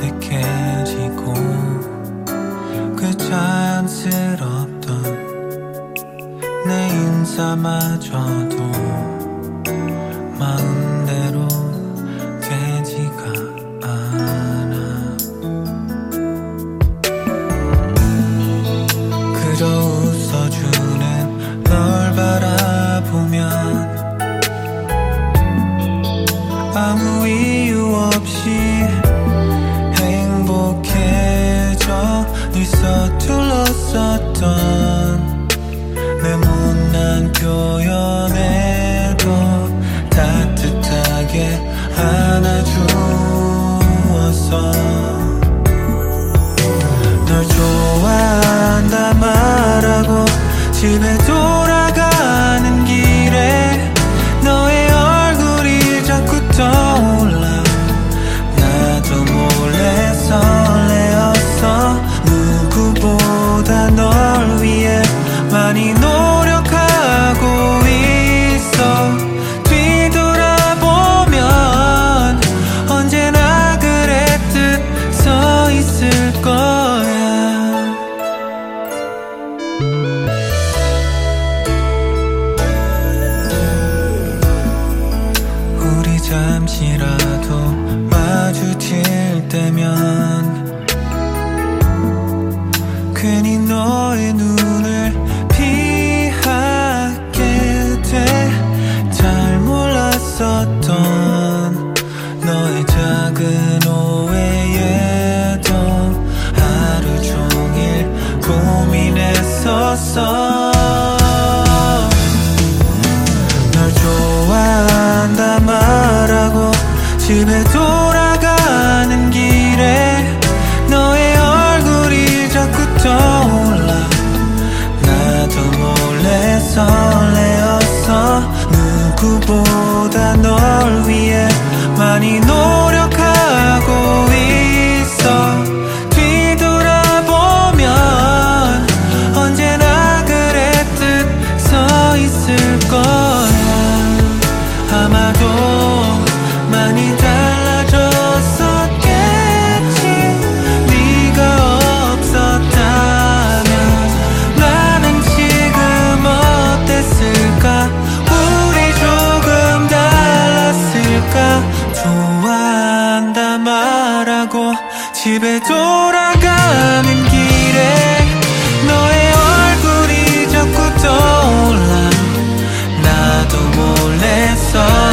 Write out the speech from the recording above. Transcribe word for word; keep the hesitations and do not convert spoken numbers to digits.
어색해지고 그 자연스럽던 내 인사마저도 마음대로 되지가 않아. 그저 웃어주는 널 바라보면 아무 이유 없이 행복해져. 늘 서툴렀었던 내 못난 표현에도 따뜻하게 안아주었어. 널 좋아한다 말하고 집에 돌아가는 길에 너의 얼굴이 자꾸 떠올라. 나도 몰래 설레었어. 누구보다 널 위해 많이 노력하고 있어. 뒤돌아보면 언제나 그랬듯 서 있을 거야. 우리 잠시라도 마주칠 때면 괜히 너의 눈을 피하게 돼. 잘 몰랐었던 너의 작은 오해에도 하루 종일 고민했었어. 널 좋아한다 말하고 집에 돌아가는 길에 너의 얼굴이 자꾸 떠올라. 나도 몰래 설레었어. 누구보다 널 위해 많이 노력하고 있어. 뒤돌아보면 언제나 그랬듯 서 있을 거야. 아마도 많이 달라졌었겠지. 네가 없었다면 나는 지금 어땠을까. 우리 조금 달랐을까. 좋아한다 말하고 집에 돌아가는 길에 너의 얼굴이 자꾸 떠올라. 나도 몰래 서